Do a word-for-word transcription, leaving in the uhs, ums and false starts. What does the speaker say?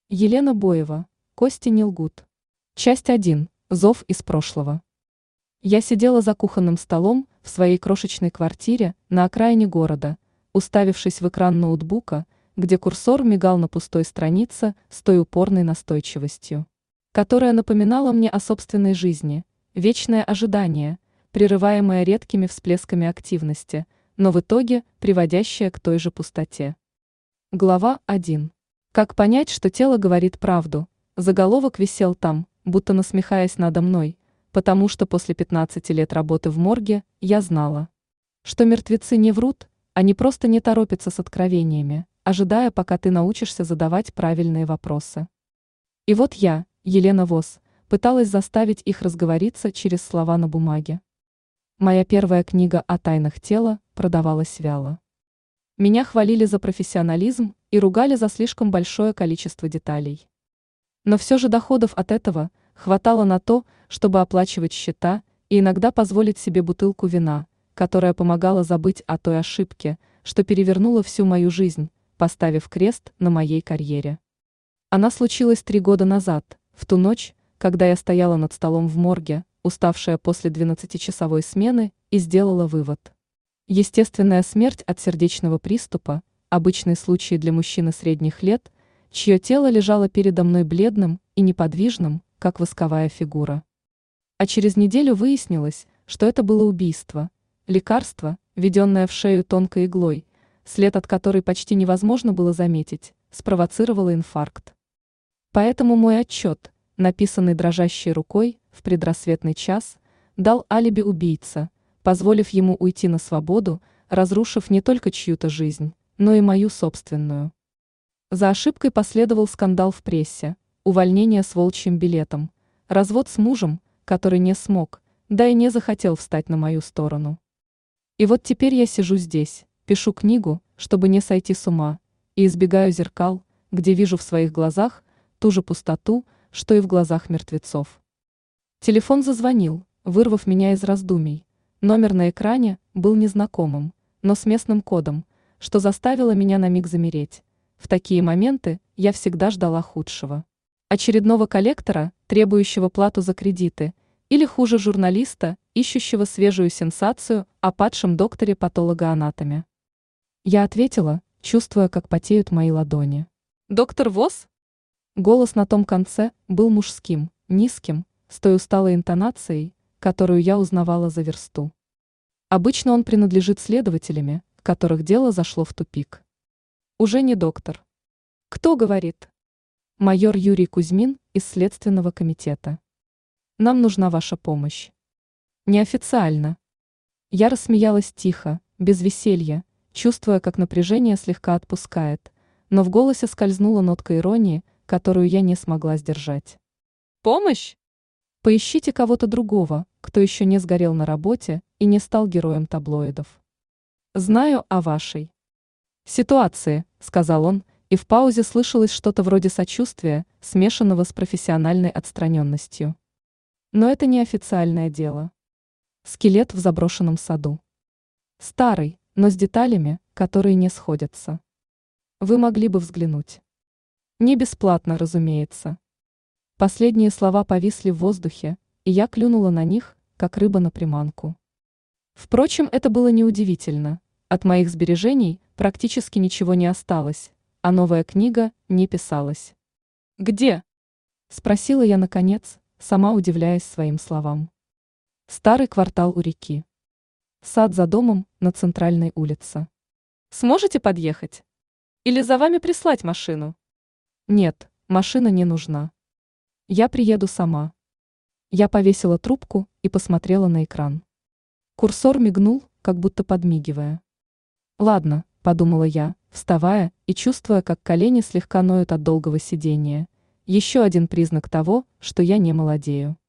Елена Боева. Кости не лгут. Часть один. Зов из прошлого. Я сидела за кухонным столом в своей крошечной квартире на окраине города, уставившись в экран ноутбука, где курсор мигал на пустой странице с той упорной настойчивостью, которая напоминала мне о собственной жизни, вечное ожидание, прерываемое редкими всплесками активности, но в итоге приводящее к той же пустоте. Глава один. Как понять, что тело говорит правду? Заголовок висел там, будто насмехаясь надо мной, потому что после пятнадцати лет работы в морге я знала, что мертвецы не врут, они просто не торопятся с откровениями, ожидая, пока ты научишься задавать правильные вопросы. И вот я, Елена Воз, пыталась заставить их разговориться через слова на бумаге. Моя первая книга о тайнах тела продавалась вяло. Меня хвалили за профессионализм и ругали за слишком большое количество деталей. Но все же доходов от этого хватало на то, чтобы оплачивать счета и иногда позволить себе бутылку вина, которая помогала забыть о той ошибке, что перевернула всю мою жизнь, поставив крест на моей карьере. Она случилась три года назад, в ту ночь, когда я стояла над столом в морге, уставшая после двенадцатичасовой смены, и сделала вывод. Естественная смерть от сердечного приступа – обычный случай для мужчины средних лет, чье тело лежало передо мной бледным и неподвижным, как восковая фигура. А через неделю выяснилось, что это было убийство, лекарство, введенное в шею тонкой иглой, след от которой почти невозможно было заметить, спровоцировало инфаркт. Поэтому мой отчет, написанный дрожащей рукой в предрассветный час, дал алиби убийца, позволив ему уйти на свободу, разрушив не только чью-то жизнь, но и мою собственную. За ошибкой последовал скандал в прессе, увольнение с волчьим билетом, развод с мужем, который не смог, да и не захотел встать на мою сторону. И вот теперь я сижу здесь, пишу книгу, чтобы не сойти с ума, и избегаю зеркал, где вижу в своих глазах ту же пустоту, что и в глазах мертвецов. Телефон зазвонил, вырвав меня из раздумий. Номер на экране был незнакомым, но с местным кодом, что заставило меня на миг замереть. В такие моменты я всегда ждала худшего. Очередного коллектора, требующего плату за кредиты, или хуже журналиста, ищущего свежую сенсацию о падшем докторе-патологоанатоме. Я ответила, чувствуя, как потеют мои ладони. «Доктор Воз?» Голос на том конце был мужским, низким, с той усталой интонацией, которую я узнавала за версту. Обычно он принадлежит следователями, которых дело зашло в тупик. Уже не доктор. Кто говорит? Майор Юрий Кузьмин из Следственного комитета. Нам нужна ваша помощь. Неофициально. Я рассмеялась тихо, без веселья, чувствуя, как напряжение слегка отпускает, но в голосе скользнула нотка иронии, которую я не смогла сдержать. Помощь? Поищите кого-то другого, кто еще не сгорел на работе и не стал героем таблоидов. Знаю о вашей ситуации, сказал он, и в паузе слышалось что-то вроде сочувствия, смешанного с профессиональной отстраненностью. Но это не официальное дело. Скелет в заброшенном саду. Старый, но с деталями, которые не сходятся. Вы могли бы взглянуть. Не бесплатно, разумеется. Последние слова повисли в воздухе, и я клюнула на них, как рыба на приманку. Впрочем, это было неудивительно. От моих сбережений практически ничего не осталось, а новая книга не писалась. «Где?» – спросила я наконец, сама удивляясь своим словам. Старый квартал у реки. Сад за домом на центральной улице. «Сможете подъехать? Или за вами прислать машину?» «Нет, машина не нужна. Я приеду сама». Я повесила трубку и посмотрела на экран. Курсор мигнул, как будто подмигивая. «Ладно», – подумала я, вставая и чувствуя, как колени слегка ноют от долгого сидения. Еще один признак того, что я не молодею.